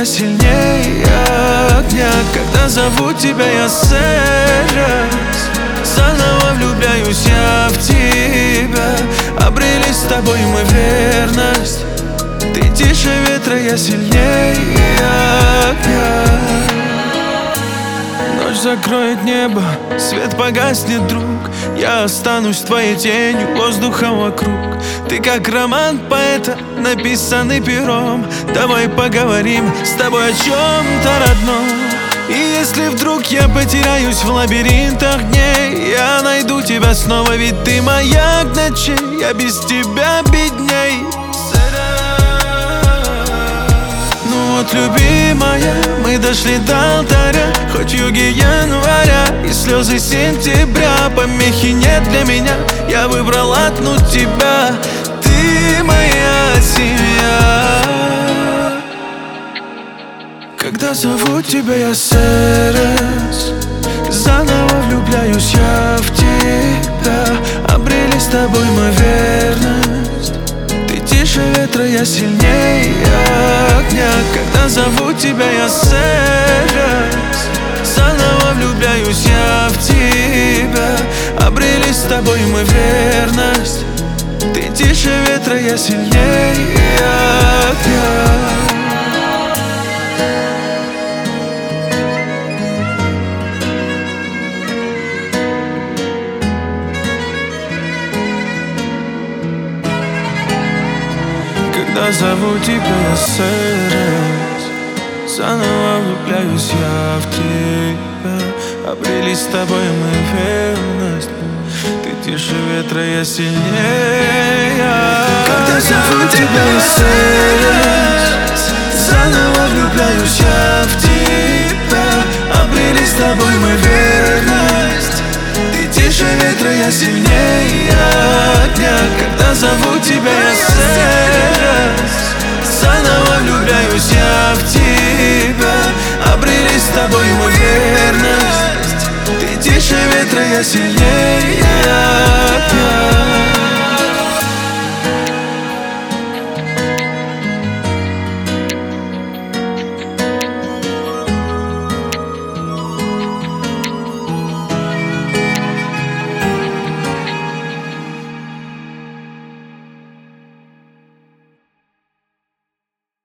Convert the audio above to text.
я сильнее огня. Когда зову тебя, я сэрос. Заново влюбляюсь я в тебя. Обрели с тобой мы верность. Ты тише ветра, я сильнее огня. Ночь закроет небо, свет погаснет, друг. Я останусь твоей тенью, воздухом вокруг. Ты как роман поэта, написанный пером. Давай поговорим с тобой о чем-то родном. И если вдруг я потеряюсь в лабиринтах дней, я найду тебя снова, ведь ты маяк ночей. Я без тебя бедней. Ну вот, любимая, мы дошли до алтаря. Хоть юги января и слезы сентября, помехи нет для меня. Я выбрал одну тебя. Ты моя семья. Когда зову тебя, я сэрос. Заново влюбляюсь я в тебя. Обрели с тобой мы верность. Ты тише ветра, я сильнее огня. Когда зову тебя, я сэрос. Заново влюбляюсь я в тебя. Обрели с тобой мы верность. Ты тише ветра, я сильнее огня. Когда зову тебя, я сэрос. Заново влюбляюсь я в тебя. Обрели с тобой мы верность. Ты тише ветра, я сильнее. Когда зову тебя, я сэрос. Заново влюбляюсь я в тебя. Обрели с тобой мы верность. Ты тише ветра, я сильнее огня. Когда зову тебя, я сэрос. Заново влюбляюсь я в тебя. Обрели с тобой мы верность. Ты тише ветра, я сильнее.